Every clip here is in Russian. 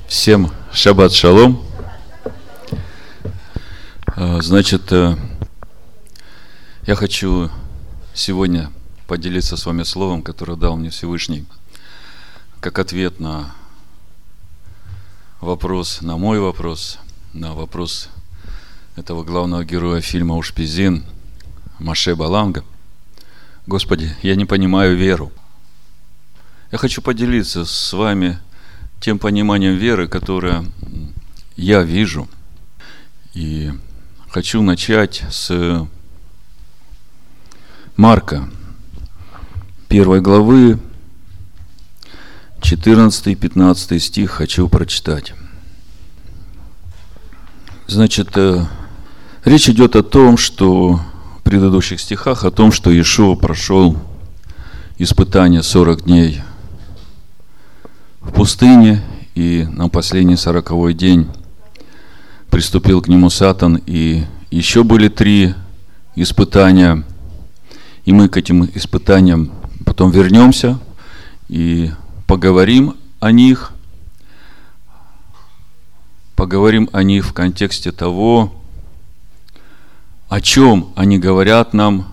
Всем шаббат шалом. Значит, я хочу сегодня поделиться с вами словом, которое дал мне Всевышний, как ответ на вопрос, на мой вопрос, на вопрос этого главного героя фильма «Ушпизин» Моше Баланга. Господи, я не понимаю веру. Я хочу поделиться с вами тем пониманием веры, которое я вижу. И хочу начать с Марка, 1 главы, 14-15 стих хочу прочитать. Значит, речь идет о том, что в предыдущих стихах, о том, что Иешуа прошел испытание 40 дней в пустыне, и на последний 40-й день приступил к нему Сатан, и еще были 3 испытания, и мы к этим испытаниям потом вернемся и поговорим о них в контексте того, о чем они говорят нам,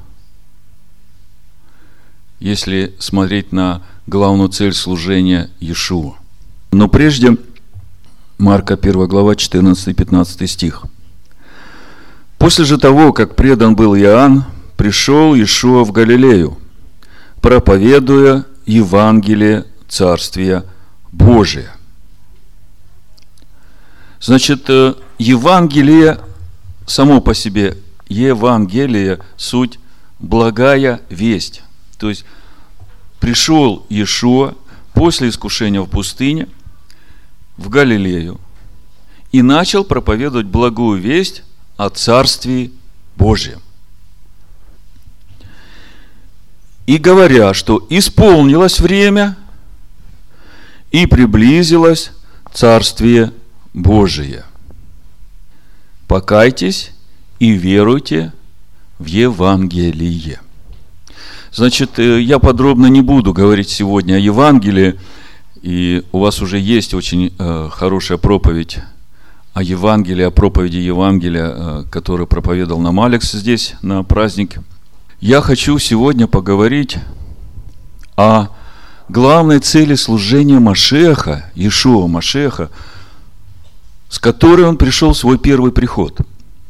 если смотреть на главную цель служения Иешуа. Но прежде, Марка 1 глава, 14-15 стих. «После же того, как предан был Иоанн, пришел Иешуа в Галилею, проповедуя Евангелие Царствия Божия». Значит, Евангелие само по себе, Евангелие, суть благая весть. То есть, пришел Иешуа после искушения в пустыне в Галилею и начал проповедовать благую весть о Царстве Божьем. И говоря, что исполнилось время и приблизилось Царствие Божие. Покайтесь и веруйте в Евангелие. Значит, я подробно не буду говорить сегодня о Евангелии, и у вас уже есть очень хорошая проповедь о Евангелии, о проповеди Евангелия, которую проповедовал нам Алекс здесь на празднике. Я хочу сегодня поговорить о главной цели служения Машиаха, Иешуа Машиаха, с которой он пришел в свой первый приход.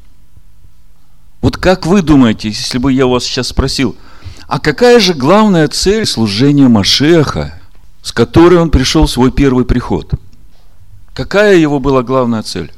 Вот как вы думаете, если бы я вас сейчас спросил, а какая же главная цель служения Машиаха, с которой он пришел в свой первый приход? Какая его была главная цель?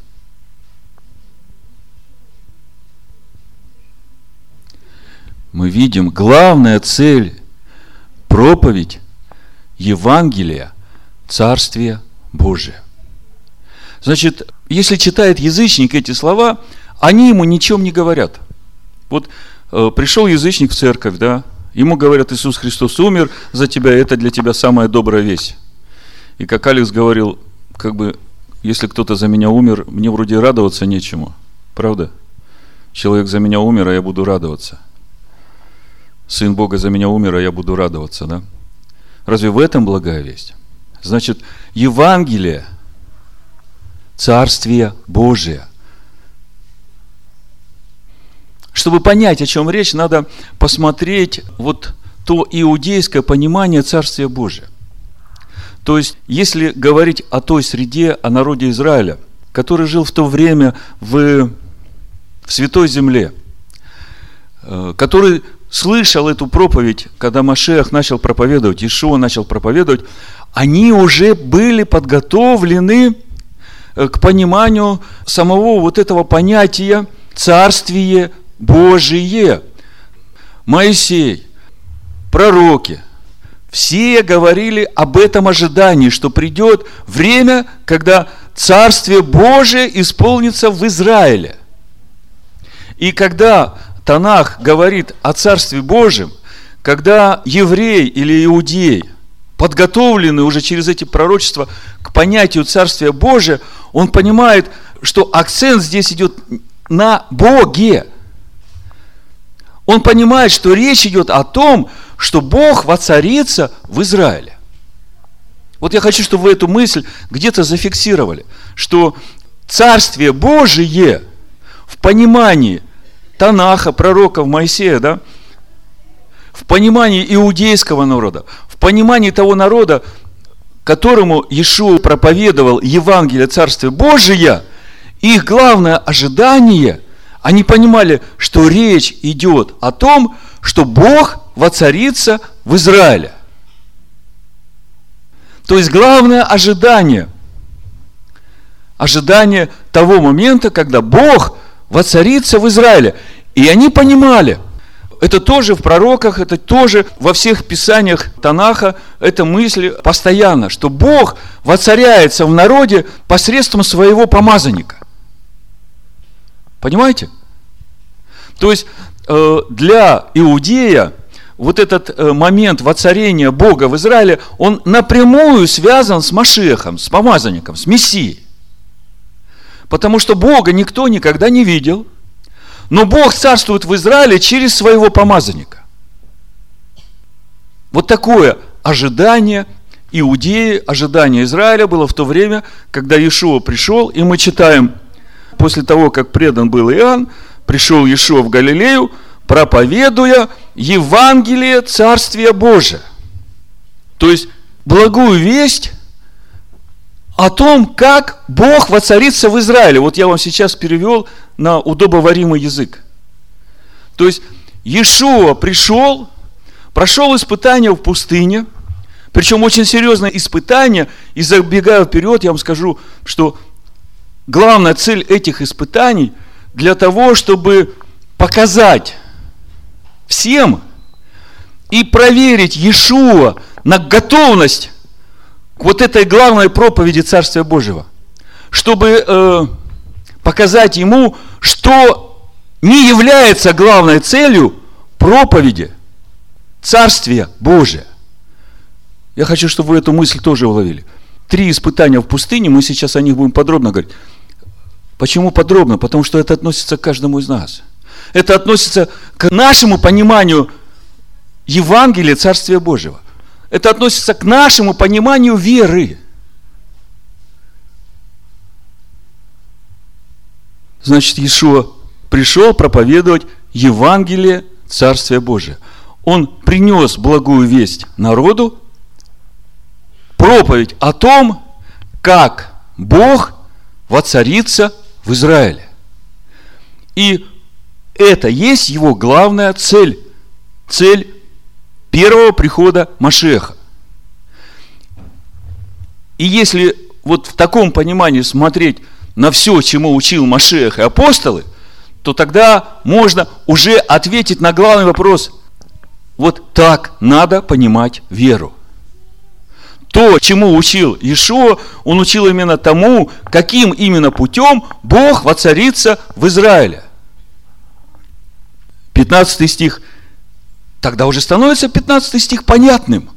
Мы видим, главная цель – проповедь Евангелия Царствия Божия. Значит, если читает язычник эти слова, они ему ничем не говорят. Вот пришел язычник в церковь, да, ему говорят, Иисус Христос умер за тебя, это для тебя самая добрая весть. И как Алекс говорил, если кто-то за меня умер, мне вроде радоваться нечему. Правда? Человек за меня умер, а я буду радоваться. Сын Бога за меня умер, а я буду радоваться, да? Разве в этом благая весть? Значит, Евангелие, Царствие Божие. Чтобы понять, о чем речь, надо посмотреть вот то иудейское понимание Царствия Божия. То есть, если говорить о той среде, о народе Израиля, который жил в то время в Святой Земле, который слышал эту проповедь, когда Машиах начал проповедовать, Иешуа начал проповедовать, они уже были подготовлены к пониманию самого вот этого понятия Царствие Божие. Моисей, пророки, все говорили об этом ожидании, что придет время, когда Царствие Божие исполнится в Израиле. И когда Танах говорит о Царстве Божьем, когда еврей или иудей, подготовленный уже через эти пророчества к понятию Царствия Божия, он понимает, что акцент здесь идет на Боге. Он понимает, что речь идет о том, что Бог воцарится в Израиле. Вот я хочу, чтобы вы эту мысль где-то зафиксировали, что Царствие Божие в понимании Танаха, пророков, Моисея, да, в понимании иудейского народа, в понимании того народа, которому Иешуа проповедовал Евангелие Царствия Божия, их главное ожидание, они понимали, что речь идет о том, что Бог воцарится в Израиле. То есть главное ожидание того момента, когда Бог воцарится в Израиле. И они понимали, это тоже в пророках, это тоже во всех писаниях Танаха, это мысли постоянно, что Бог воцаряется в народе посредством своего помазанника. Понимаете? То есть для иудея вот этот момент воцарения Бога в Израиле, он напрямую связан с Машиахом, с помазанником, с Мессией. Потому что Бога никто никогда не видел, но Бог царствует в Израиле через своего помазанника. Вот такое ожидание Иудеи, ожидание Израиля было в то время, когда Иешуа пришел, и мы читаем, после того, как предан был Иоанн, пришел Иешуа в Галилею, проповедуя Евангелие Царствия Божия. То есть, благую весть о том, как Бог воцарится в Израиле. Вот я вам сейчас перевел на удобоваримый язык. То есть, Иешуа пришел, прошел испытание в пустыне, причем очень серьезное испытание, и забегая вперед, я вам скажу, что главная цель этих испытаний для того, чтобы показать всем и проверить Иешуа на готовность к вот этой главной проповеди Царствия Божьего, чтобы показать ему, что не является главной целью проповеди Царствия Божия. Я хочу, чтобы вы эту мысль тоже уловили. 3 испытания в пустыне, мы сейчас о них будем подробно говорить. Почему подробно? Потому что это относится к каждому из нас. Это относится к нашему пониманию Евангелия Царствия Божьего. Это относится к нашему пониманию веры. Значит, Иешуа пришел проповедовать Евангелие Царствия Божия. Он принес благую весть народу, проповедь о том, как Бог воцарится в Израиле. И это есть его главная цель. Цель первого прихода Машиаха. И если вот в таком понимании смотреть на все, чему учил Машиах и апостолы, то тогда можно уже ответить на главный вопрос. Вот так надо понимать веру. То, чему учил Иешуа, он учил именно тому, каким именно путем Бог воцарится в Израиле. 15 стих. Тогда уже становится 15 стих понятным.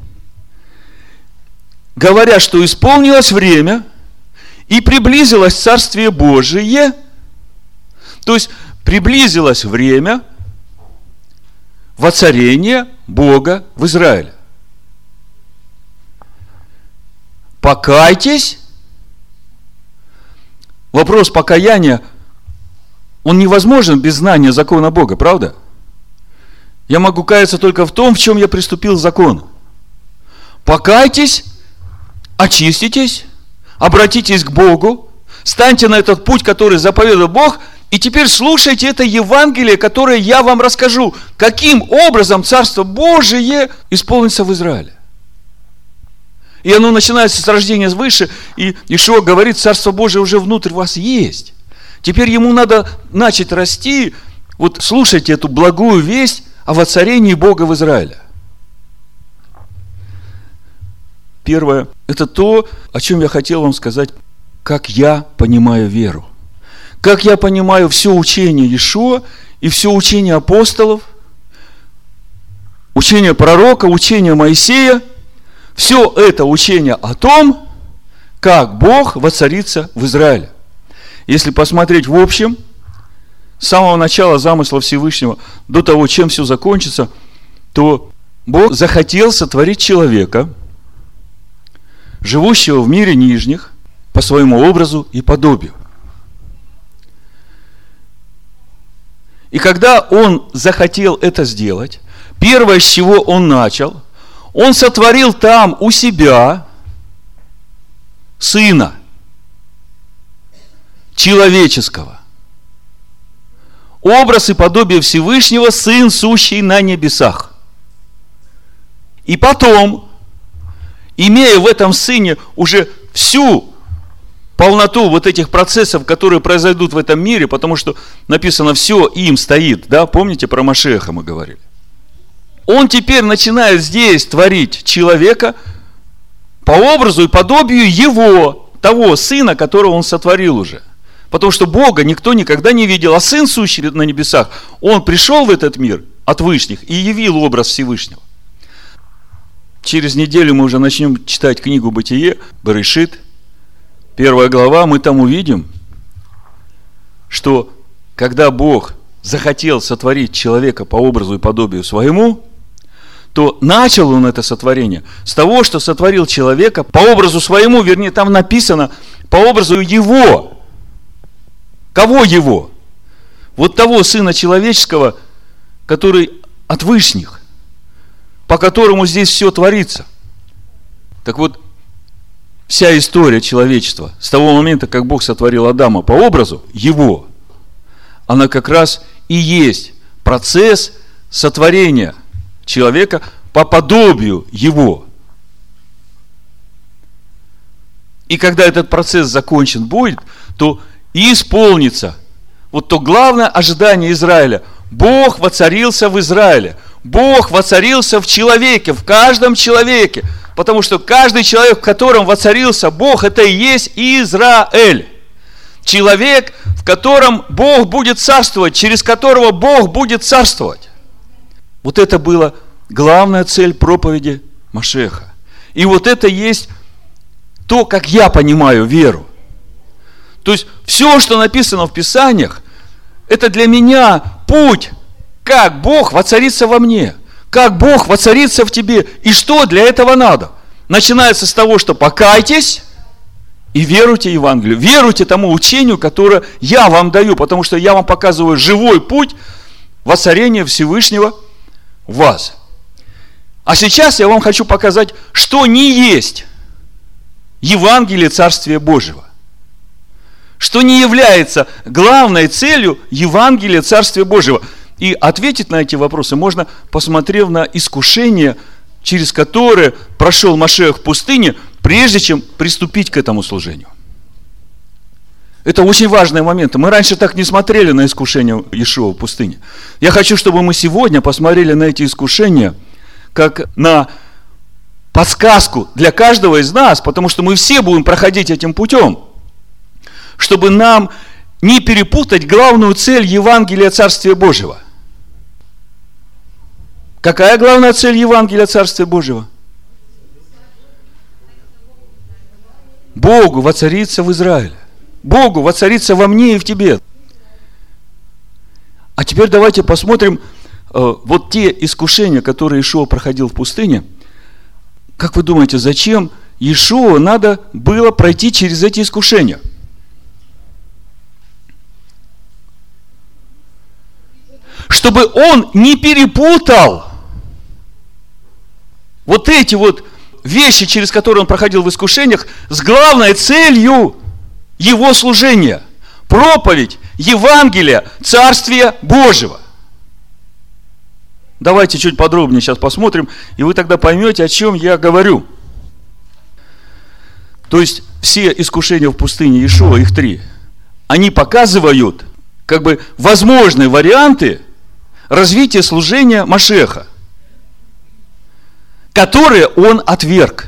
Говоря, что исполнилось время и приблизилось Царствие Божие, то есть приблизилось время воцарения Бога в Израиле. Покайтесь. Вопрос покаяния, он невозможен без знания закона Бога, правда? Я могу каяться только в том, в чем я приступил к закону. Покайтесь, очиститесь, обратитесь к Богу, станьте на этот путь, который заповедал Бог, и теперь слушайте это Евангелие, которое я вам расскажу, каким образом Царство Божие исполнится в Израиле. И оно начинается с рождения свыше, и Иешуа говорит, Царство Божие уже внутрь вас есть. Теперь ему надо начать расти. Вот слушайте эту благую весть о воцарении Бога в Израиле. Первое, это то, о чем я хотел вам сказать, как я понимаю веру. Как я понимаю все учение Иешуа и все учение апостолов, учение пророка, учение Моисея. Все это учение о том, как Бог воцарится в Израиле. Если посмотреть в общем, с самого начала замысла Всевышнего до того, чем все закончится, то Бог захотел сотворить человека живущего в мире нижних по своему образу и подобию. И когда он захотел это сделать, первое, с чего он начал, он сотворил там у себя сына человеческого. Образ и подобие Всевышнего, сын, сущий на небесах. И потом, имея в этом сыне уже всю полноту вот этих процессов, которые произойдут в этом мире, потому что написано, все им стоит, да, помните, про Машеха мы говорили. Он теперь начинает здесь творить человека по образу и подобию его, того сына, которого он сотворил уже. Потому что Бога никто никогда не видел, а сын, сущий на небесах, он пришел в этот мир от вышних и явил образ Всевышнего. Через неделю мы уже начнем читать книгу Бытие, Берешит, 1 глава, мы там увидим, что когда Бог захотел сотворить человека по образу и подобию своему, то начал он это сотворение с того, что сотворил человека по образу своему, вернее, там написано, по образу его. Кого его? Вот того Сына Человеческого, который от вышних, по которому здесь все творится. Так вот, вся история человечества, с того момента, как Бог сотворил Адама по образу его, она как раз и есть процесс сотворения человека по подобию его. И когда этот процесс закончен будет, то и исполнится вот то главное ожидание Израиля. Бог воцарился в Израиле. Бог воцарился в человеке, в каждом человеке. Потому что каждый человек, в котором воцарился Бог, это и есть Израиль. Человек, в котором Бог будет царствовать, через которого Бог будет царствовать. Вот это была главная цель проповеди Машеха. И вот это есть то, как я понимаю веру. То есть, все, что написано в Писаниях, это для меня путь, как Бог воцарится во мне, как Бог воцарится в тебе, и что для этого надо. Начинается с того, что покайтесь и веруйте Евангелию, веруйте тому учению, которое я вам даю, потому что я вам показываю живой путь воцарения Всевышнего в вас. А сейчас я вам хочу показать, что не есть Евангелие Царствия Божьего. Что не является главной целью Евангелия Царствия Божьего. И ответить на эти вопросы можно, посмотрев на искушение, через которое прошел Машех в пустыне, прежде чем приступить к этому служению. Это очень важные моменты. Мы раньше так не смотрели на искушение Иешуа в пустыне. Я хочу, чтобы мы сегодня посмотрели на эти искушения как на подсказку для каждого из нас, потому что мы все будем проходить этим путем, чтобы нам не перепутать главную цель Евангелия Царствия Божьего. Какая главная цель Евангелия Царствия Божьего? Богу воцариться в Израиле. Богу воцариться во мне и в тебе. А теперь давайте посмотрим вот те искушения, которые Иешуа проходил в пустыне. Как вы думаете, зачем Иешуа надо было пройти через эти искушения? Чтобы он не перепутал вот эти вот вещи, через которые он проходил в искушениях, с главной целью его служения. Проповедь Евангелия Царствия Божьего. Давайте чуть подробнее сейчас посмотрим, и вы тогда поймете, о чем я говорю. То есть, все искушения в пустыне Иешуа, их 3, они показывают, как бы, возможные варианты развития служения Машеха, которые он отверг.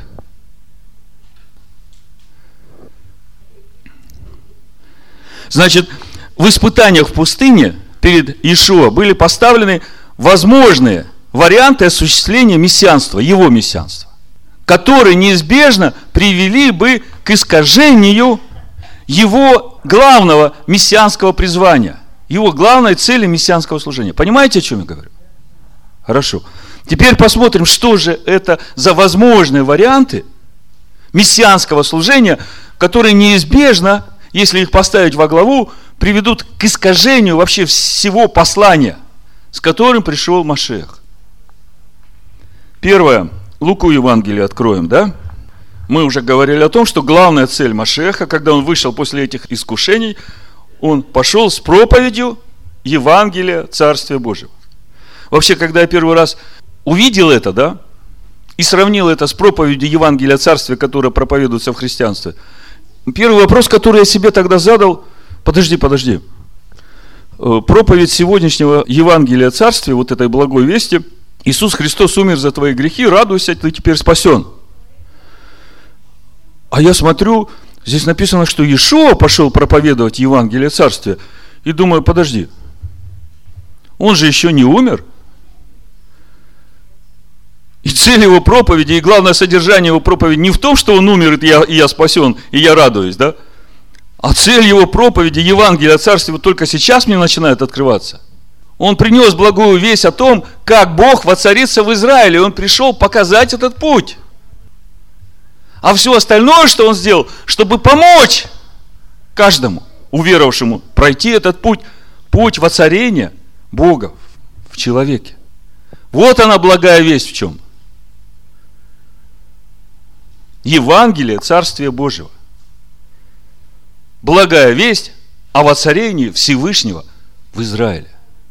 Значит, в испытаниях в пустыне перед Иешуа были поставлены возможные варианты осуществления мессианства, его мессианства, которые неизбежно привели бы к искажению его главного мессианского призвания, его главной цели мессианского служения. Понимаете, о чем я говорю? Хорошо. Теперь посмотрим, что же это за возможные варианты мессианского служения, которые неизбежно, если их поставить во главу, приведут к искажению вообще всего послания, с которым пришел Машиах. Первое. Луку Евангелие откроем, да? Мы уже говорили о том, что главная цель Машиаха, когда он вышел после этих искушений, он пошел с проповедью Евангелия Царствия Божьего. Вообще, когда я первый раз увидел это, да, и сравнил это с проповедью Евангелия Царствия, которая проповедуется в христианстве, первый вопрос, который я себе тогда задал: подожди. Проповедь сегодняшнего Евангелия Царствия, вот этой благой вести: Иисус Христос умер за твои грехи, радуйся, ты теперь спасен. А я смотрю, здесь написано, что Иешуа пошел проповедовать Евангелие Царствия. И думаю, подожди, он же еще не умер. И цель его проповеди, и главное содержание его проповеди не в том, что он умер, и я спасен, и я радуюсь, да? А цель его проповеди, Евангелия Царствия, вот только сейчас мне начинает открываться. Он принес благую весть о том, как Бог воцарится в Израиле. Он пришел показать этот путь. А все остальное, что он сделал, чтобы помочь каждому уверовавшему пройти этот путь, путь воцарения Бога в человеке. Вот она благая весть в чем. Евангелие Царствия Божьего. Благая весть о воцарении Всевышнего в Израиле.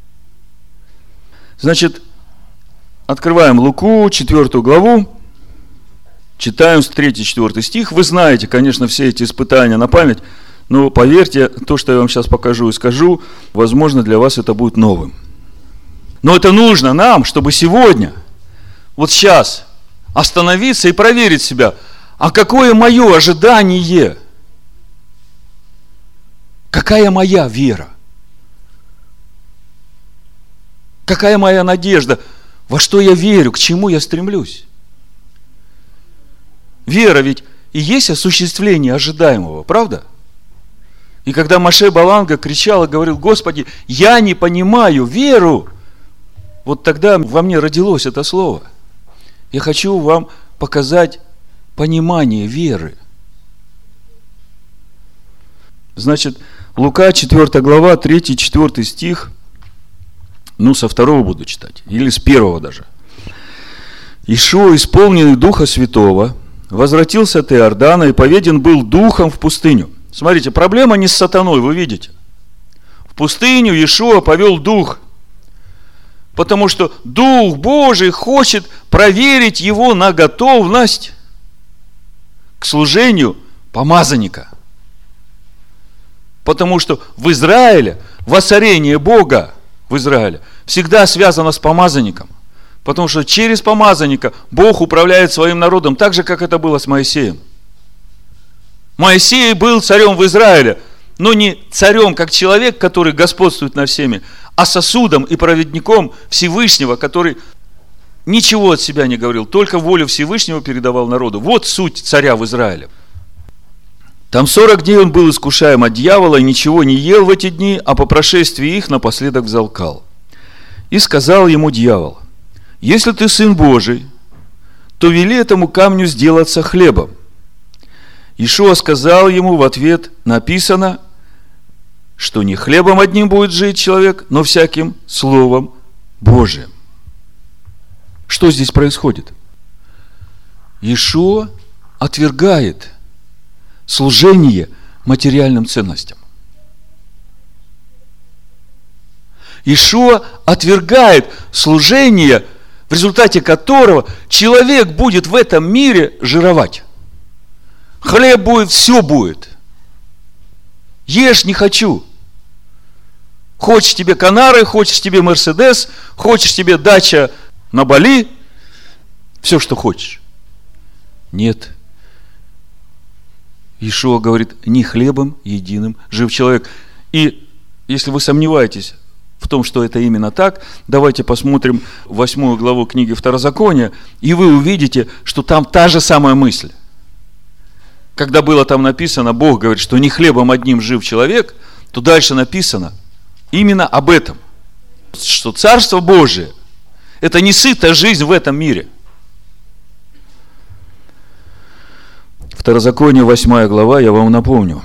Значит, открываем Луку, 4 главу, читаем с 3-4 стих. Вы знаете, конечно, все эти испытания на память, но поверьте, то, что я вам сейчас покажу и скажу, возможно, для вас это будет новым. Но это нужно нам, чтобы сегодня, вот сейчас, остановиться и проверить себя, а какое мое ожидание? Какая моя вера? Какая моя надежда? Во что я верю? К чему я стремлюсь? Вера ведь и есть осуществление ожидаемого, правда? И когда Моше Баланга кричал и говорил: Господи, я не понимаю веру, вот тогда во мне родилось это слово. Я хочу вам показать понимание веры. Значит, Лука, 4 глава, 3-4 стих, со 2 буду читать, или с 1 даже. Иешуа, исполненный Духа Святого, возвратился от Иордана и поведен был Духом в пустыню. Смотрите, проблема не с сатаной, вы видите. В пустыню Иешуа повел Дух, потому что Дух Божий хочет проверить его на готовность к служению помазанника. Потому что в Израиле воцарение Бога в Израиле всегда связано с помазанником. Потому что через помазанника Бог управляет своим народом, так же, как это было с Моисеем. Моисей был царем в Израиле, но не царем как человек, который господствует над всеми, а сосудом и проводником Всевышнего, который ничего от себя не говорил, только волю Всевышнего передавал народу. Вот суть царя в Израиле. Там 40 дней он был искушаем от дьявола и ничего не ел в эти дни, а по прошествии их напоследок взалкал. И сказал ему дьявол: если ты сын Божий, то вели этому камню сделаться хлебом. Иешуа сказал ему в ответ: написано, что не хлебом одним будет жить человек, но всяким словом Божиим. Что здесь происходит? Иешуа отвергает служение материальным ценностям. Иешуа отвергает служение, в результате которого человек будет в этом мире жировать. Хлеб будет, все будет. Ешь не хочу. Хочешь тебе Канары, хочешь тебе Мерседес, хочешь тебе дача на Бали, все, что хочешь. Нет. Иешуа говорит: не хлебом единым жив человек. И если вы сомневаетесь в том, что это именно так, давайте посмотрим 8 главу книги Второзакония, и вы увидите, что там та же самая мысль. Когда было там написано, Бог говорит, что не хлебом одним жив человек, то дальше написано именно об этом. Что Царство Божие – это не сытая жизнь в этом мире. Второзаконие, 8 глава, я вам напомню.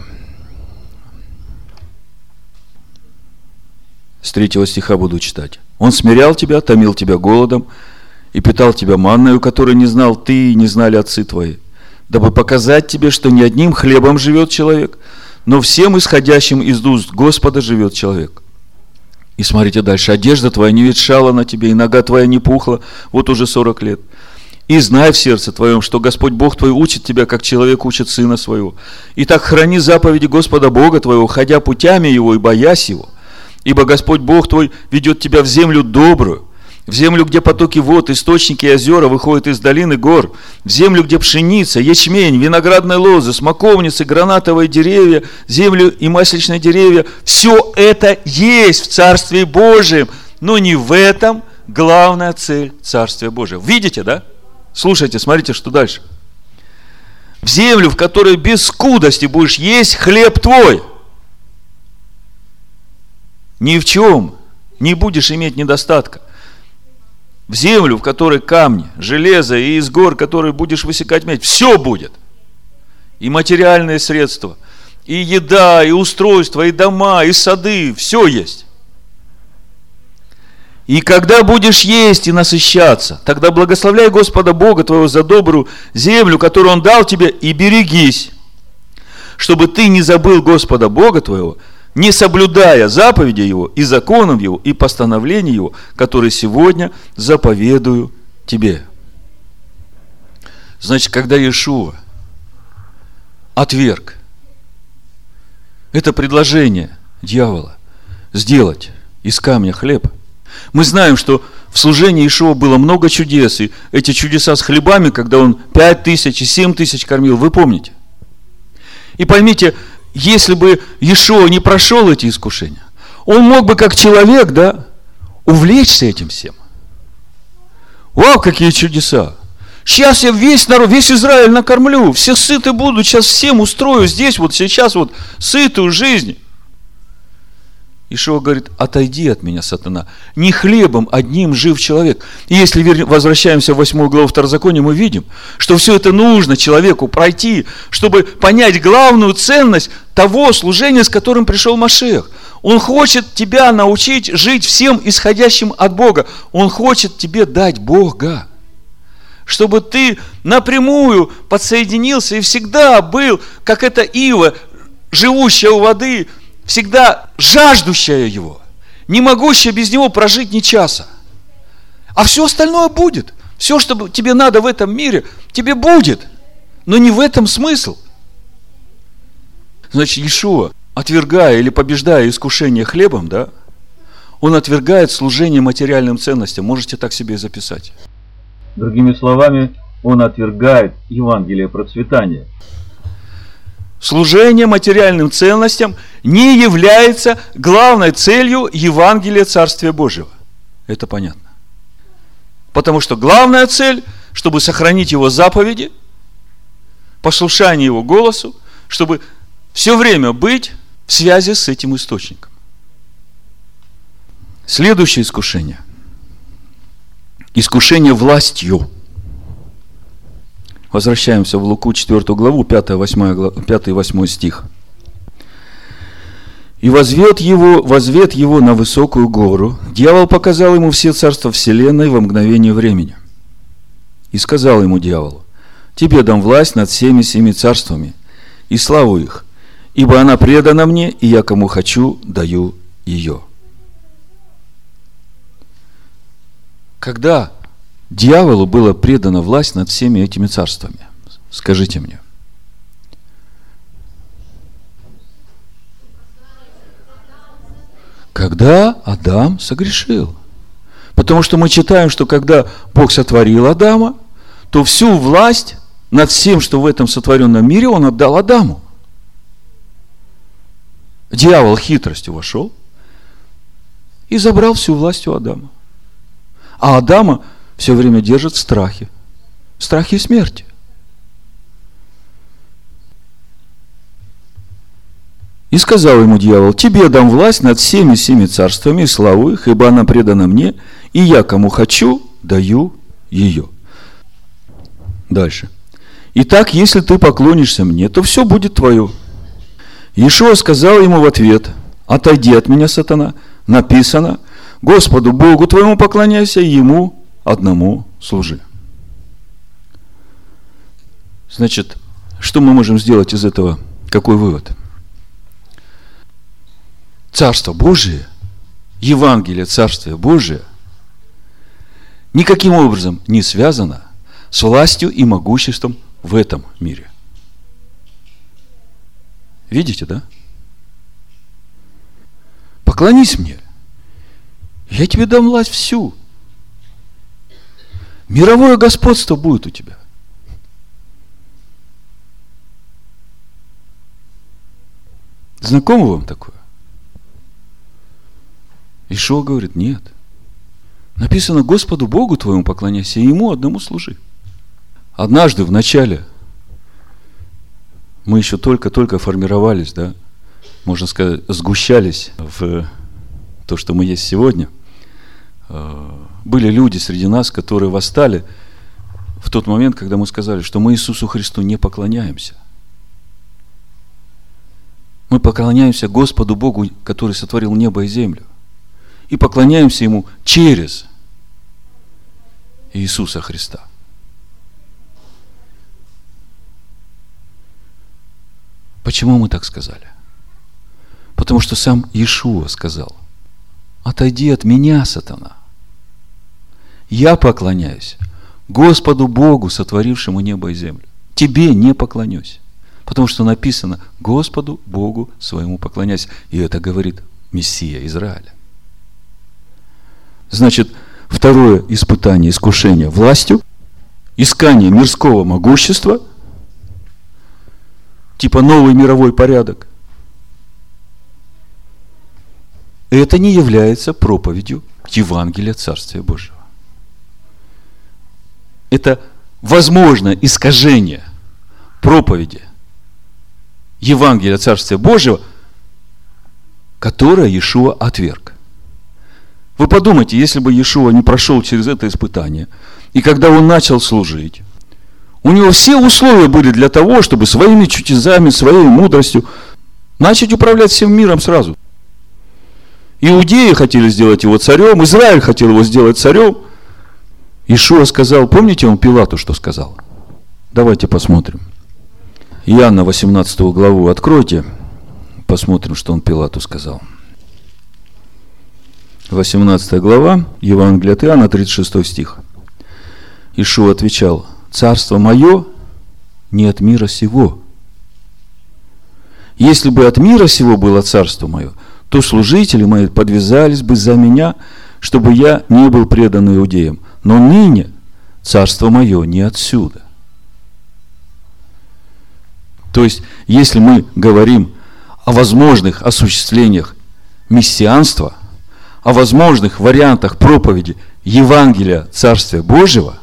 С 3 стиха буду читать. «Он смирял тебя, томил тебя голодом и питал тебя манною, которую не знал ты и не знали отцы твои, дабы показать тебе, что не одним хлебом живет человек, но всем исходящим из уст Господа живет человек». И смотрите дальше. «Одежда твоя не ветшала на тебе, и нога твоя не пухла, вот уже 40 лет. И знай в сердце твоем, что Господь Бог твой учит тебя, как человек учит сына своего. Итак, храни заповеди Господа Бога твоего, ходя путями Его и боясь Его. Ибо Господь Бог твой ведет тебя в землю добрую, в землю, где потоки вод, источники и озера выходят из долины гор, в землю, где пшеница, ячмень, виноградные лозы, смоковницы, гранатовые деревья, землю и масличные деревья. Все это есть в Царстве Божьем, но не в этом главная цель Царствия Божьего». Видите, да? Слушайте, смотрите, что дальше. «В землю, в которой без скудости будешь есть хлеб твой». Ни в чем не будешь иметь недостатка. В землю, в которой камни, железо и из гор, которые будешь высекать медь, все будет. И материальные средства, и еда, и устройства, и дома, и сады, все есть. И когда будешь есть и насыщаться, тогда благословляй Господа Бога твоего за добрую землю, которую Он дал тебе, и берегись, чтобы ты не забыл Господа Бога твоего, не соблюдая заповеди Его и законов Его и постановлений Его, которые сегодня заповедую тебе». Значит, когда Иешуа отверг это предложение дьявола сделать из камня хлеб, мы знаем, что в служении Иешуа было много чудес, и эти чудеса с хлебами, когда он 5000 и 7000 кормил, вы помните. И поймите, если бы Иешуа не прошел эти искушения, он мог бы как человек, да, увлечься этим всем. Вау, какие чудеса! Сейчас я весь народ, весь Израиль накормлю, все сыты будут, сейчас всем устрою здесь, вот сейчас вот сытую жизнь. Иешуа говорит: отойди от меня, сатана, не хлебом одним жив человек. И если возвращаемся в 8 главу Второзакония, мы видим, что все это нужно человеку пройти, чтобы понять главную ценность того служения, с которым пришел Машиах. Он хочет тебя научить жить всем исходящим от Бога. Он хочет тебе дать Бога, чтобы ты напрямую подсоединился и всегда был, как эта ива, живущая у воды, всегда жаждущая Его, не могущая без Него прожить ни часа. А все остальное будет. Все, что тебе надо в этом мире, тебе будет. Но не в этом смысл. Значит, Иешуа, отвергая или побеждая искушение хлебом, да, он отвергает служение материальным ценностям. Можете так себе и записать. Другими словами, он отвергает Евангелие процветания. Служение материальным ценностям не является главной целью Евангелия Царствия Божьего. Это понятно. Потому что главная цель, чтобы сохранить Его заповеди, послушание Его голосу, чтобы все время быть в связи с этим источником. Следующее искушение. Искушение властью. Возвращаемся в Луку 4 главу, 5-8 стих. «И возвед его на высокую гору. Дьявол показал ему все царства вселенной во мгновение времени. И сказал ему дьяволу: тебе дам власть над всеми семи царствами и славу их, ибо она предана мне, и я кому хочу даю ее». Когда дьяволу была предана власть над всеми этими царствами? Скажите мне. Когда Адам согрешил. Потому что мы читаем, что когда Бог сотворил Адама, то всю власть над всем, что в этом сотворенном мире, Он отдал Адаму. Дьявол хитростью вошел и забрал всю власть у Адама. А Адама все время держит в страхе смерти. И сказал ему дьявол: тебе дам власть над всеми семи царствами и славу их, ибо она предана мне, и я кому хочу даю ее. Дальше. Итак, если ты поклонишься мне, то все будет твое. Иешуа сказал ему в ответ: отойди от меня, сатана, написано: Господу Богу твоему поклоняйся, и Ему одному служи. Значит, что мы можем сделать из этого? Какой вывод? Царство Божие, Евангелие Царствия Божия никаким образом не связано с властью и могуществом в этом мире. Видите, да? Поклонись мне, я тебе дам власть всю. Мировое господство будет у тебя. Знакомо вам такое? Иешуа говорит: нет. Написано: Господу Богу твоему поклоняйся, и Ему одному служи. Однажды в начале мы еще только формировались, да, можно сказать, сгущались в то, что мы есть сегодня. Были люди среди нас, которые восстали в тот момент, когда мы сказали, что мы Иисусу Христу не поклоняемся. Мы поклоняемся Господу Богу, который сотворил небо и землю. И поклоняемся Ему через Иисуса Христа. Почему мы так сказали? Потому что сам Иешуа сказал: отойди от меня, сатана. Я поклоняюсь Господу Богу, сотворившему небо и землю. Тебе не поклонюсь. Потому что написано: Господу Богу своему поклоняйся. И это говорит Мессия Израиля. Значит, второе испытание, искушение властью, искание мирского могущества, типа новый мировой порядок, это не является проповедью Евангелия Царствия Божьего. Это возможно искажение проповеди Евангелия Царствия Божьего, которое Иешуа отверг. Вы подумайте, если бы Иешуа не прошел через это испытание, и когда он начал служить, у него все условия были для того, чтобы своими чудесами, своей мудростью начать управлять всем миром сразу. Иудеи хотели сделать его царем, Израиль хотел его сделать царем. Иешуа сказал, помните, он Пилату что сказал? Давайте посмотрим. Иоанна 18 главу откройте, посмотрим, что он Пилату сказал. 18 глава, Евангелие от Иоанна, 36 стих. Иешуа отвечал: царство мое не от мира сего. Если бы от мира сего было царство мое, то служители мои подвязались бы за меня, чтобы я не был предан иудеям. Но ныне царство мое не отсюда. То есть, если мы говорим о возможных осуществлениях мессианства, о возможных вариантах проповеди Евангелия Царствия Божьего,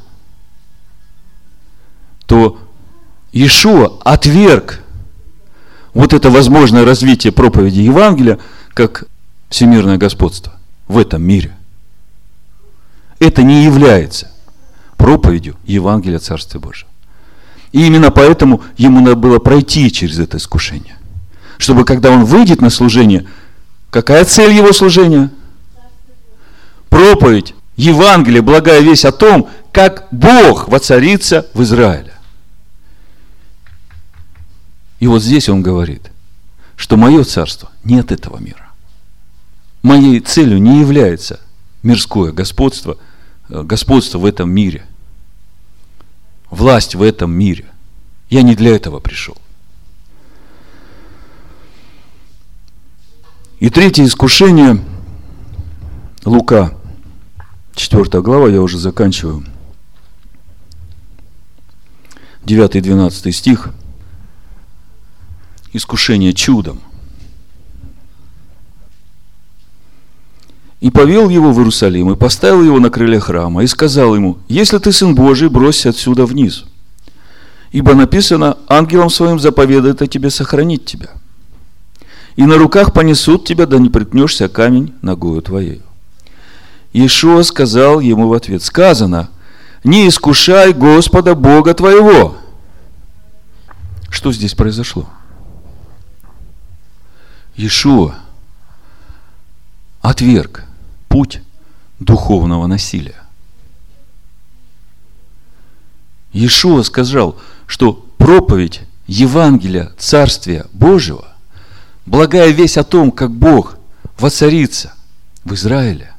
то Иешуа отверг вот это возможное развитие проповеди Евангелия как всемирное господство в этом мире. Это не является проповедью Евангелия Царствия Божьего. И именно поэтому ему надо было пройти через это искушение. Чтобы когда он выйдет на служение, какая цель его служения? Проповедь Евангелия, благая весть о том, как Бог воцарится в Израиле. И вот здесь он говорит, что мое царство не от этого мира. Моей целью не является мирское господство, господство в этом мире, власть в этом мире. Я не для этого пришел. И третье искушение, Лука, 4 глава, я уже заканчиваю, 9 и 12 стих, искушение чудом. И повел его в Иерусалим, и поставил его на крыле храма, и сказал ему: если ты сын Божий, бросься отсюда вниз. Ибо написано: ангелом своим заповедает о тебе сохранить тебя. И на руках понесут тебя, да не приткнешься о камень ногою твоею. Иешуа сказал ему в ответ: сказано: не искушай Господа Бога твоего. Что здесь произошло? Иешуа отверг путь духовного насилия. Иешуа сказал, что проповедь Евангелия Царствия Божьего, благая весть о том, как Бог воцарится в Израиле,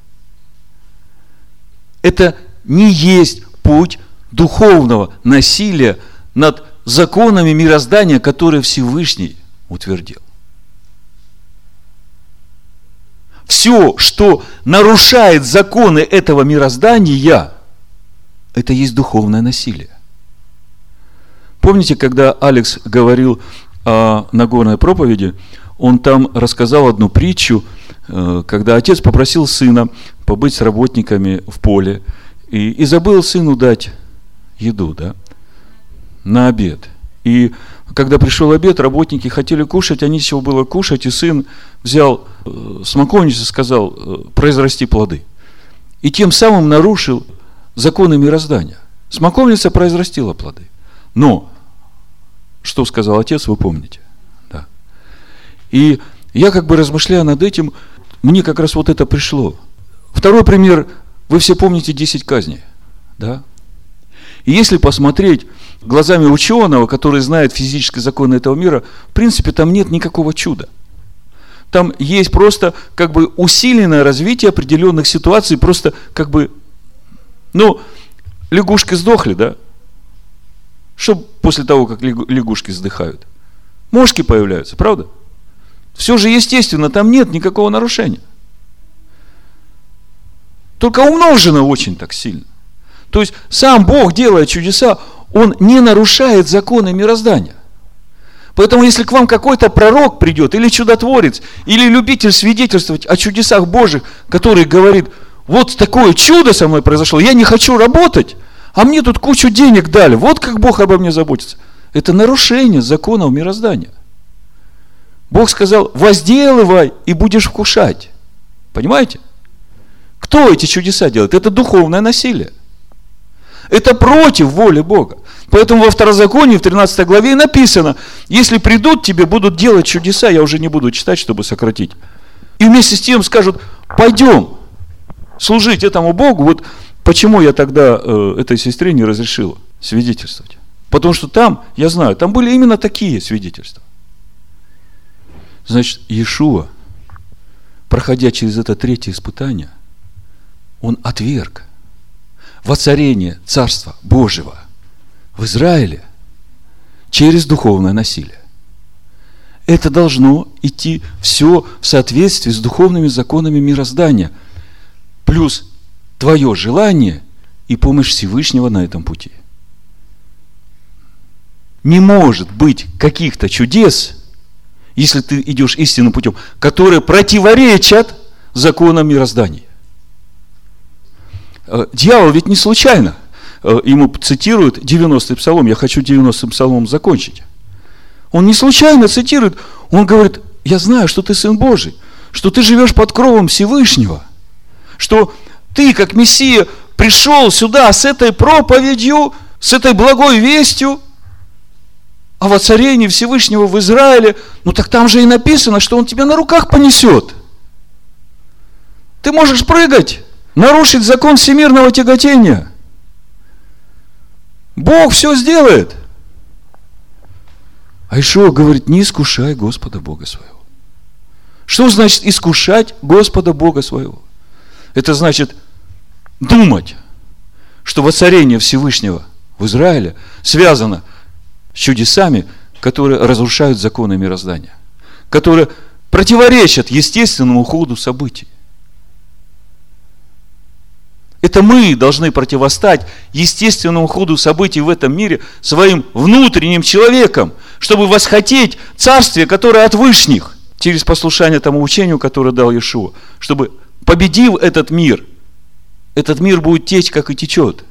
это не есть путь духовного насилия над законами мироздания, которые Всевышний утвердил. Все, что нарушает законы этого мироздания, это есть духовное насилие. Помните, когда Алекс говорил о Нагорной проповеди, он там рассказал одну притчу, когда отец попросил сына побыть с работниками в поле и забыл сыну дать еду, на обед. И когда пришел обед, работники хотели кушать, а нечего было кушать, и сын взял смоковницу и сказал: произрасти плоды. И тем самым нарушил законы мироздания. Смоковница произрастила плоды. Но, что сказал отец, вы помните. Да. И я размышляя над этим, мне как раз вот это пришло. Второй пример, вы все помните 10 казней. Да? И если посмотреть глазами ученого, который знает физические законы этого мира, в принципе, там нет никакого чуда. Там есть просто усиленное развитие определенных ситуаций, просто лягушки сдохли, да? Что после того, как лягушки сдыхают? Мошки появляются, правда? Все же естественно, там нет никакого нарушения. Только умножено очень так сильно. То есть, сам Бог, делая чудеса, Он не нарушает законы мироздания. Поэтому, если к вам какой-то пророк придет, или чудотворец, или любитель свидетельствовать о чудесах Божьих, который говорит: вот такое чудо со мной произошло, я не хочу работать, а мне тут кучу денег дали, вот как Бог обо мне заботится. Это нарушение законов мироздания. Бог сказал: возделывай и будешь вкушать. Понимаете? Кто эти чудеса делает? Это духовное насилие. Это против воли Бога. Поэтому во Второзаконии, в 13 главе написано: если придут тебе, будут делать чудеса, я уже не буду читать, чтобы сократить. И вместе с тем скажут: пойдем служить этому Богу. Вот почему я тогда этой сестре не разрешила свидетельствовать. Потому что там, я знаю, там были именно такие свидетельства. Значит, Иешуа, проходя через это третье испытание, он отверг воцарение Царства Божьего в Израиле через духовное насилие. Это должно идти все в соответствии с духовными законами мироздания, плюс твое желание и помощь Всевышнего на этом пути. Не может быть каких-то чудес, если ты идешь истинным путем, которые противоречат законам мироздания. Дьявол ведь не случайно. Ему цитируют 90-й псалом. Я хочу 90-м псалмом закончить. Он не случайно цитирует. Он говорит: я знаю, что ты Сын Божий, что ты живешь под кровом Всевышнего, что ты, как Мессия, пришел сюда с этой проповедью, с этой благой вестью о воцарении Всевышнего в Израиле. Ну так там же и написано, что Он тебя на руках понесет. Ты можешь прыгать, нарушить закон всемирного тяготения. Бог все сделает. А Иешуа говорит: не искушай Господа Бога своего. Что значит искушать Господа Бога своего? Это значит думать, что воцарение Всевышнего в Израиле связано с чудесами, которые разрушают законы мироздания, которые противоречат естественному ходу событий. Это мы должны противостать естественному ходу событий в этом мире своим внутренним человеком, чтобы восхотеть царствие, которое от вышних, через послушание тому учению, которое дал Иешуа, чтобы, победив этот мир будет течь, как и течет.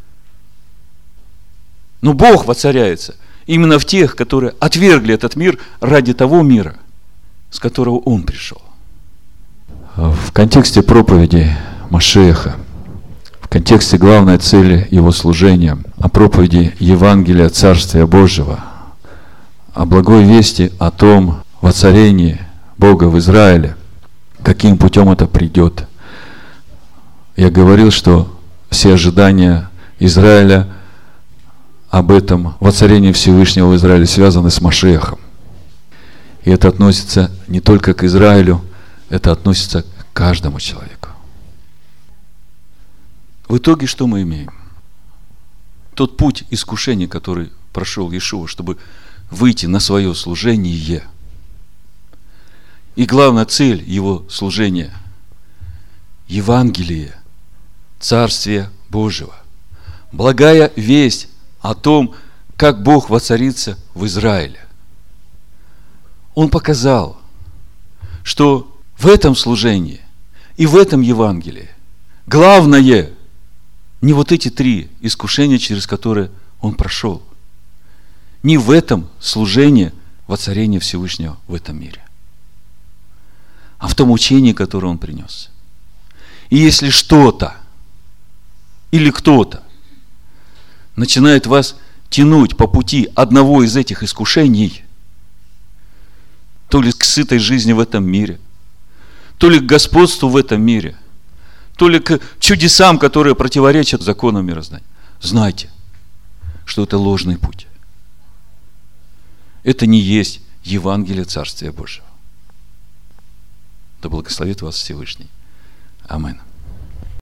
Но Бог воцаряется именно в тех, которые отвергли этот мир ради того мира, с которого Он пришел. В контексте проповеди Машиаха, в контексте главной цели его служения, о проповеди Евангелия Царствия Божьего, о благой вести, о том воцарении Бога в Израиле, каким путем это придет. Я говорил, что все ожидания Израиля об этом воцарении Всевышнего в Израиле связаны с Машиахом. И это относится не только к Израилю, это относится к каждому человеку. В итоге что мы имеем? Тот путь искушения, который прошел Иешуа, чтобы выйти на свое служение. И главная цель его служения – Евангелие, Царствие Божьего. Благая весть о том, как Бог воцарится в Израиле. Он показал, что в этом служении и в этом Евангелии главное не вот эти 3 искушения, через которые он прошел. Не в этом служении воцарения Всевышнего в этом мире, а в том учении, которое он принес. И если что-то или кто-то начинает вас тянуть по пути одного из этих искушений, то ли к сытой жизни в этом мире, то ли к господству в этом мире, то ли к чудесам, которые противоречат законам мироздания, знайте, что это ложный путь. Это не есть Евангелие Царствия Божьего. Да благословит вас Всевышний. Аминь.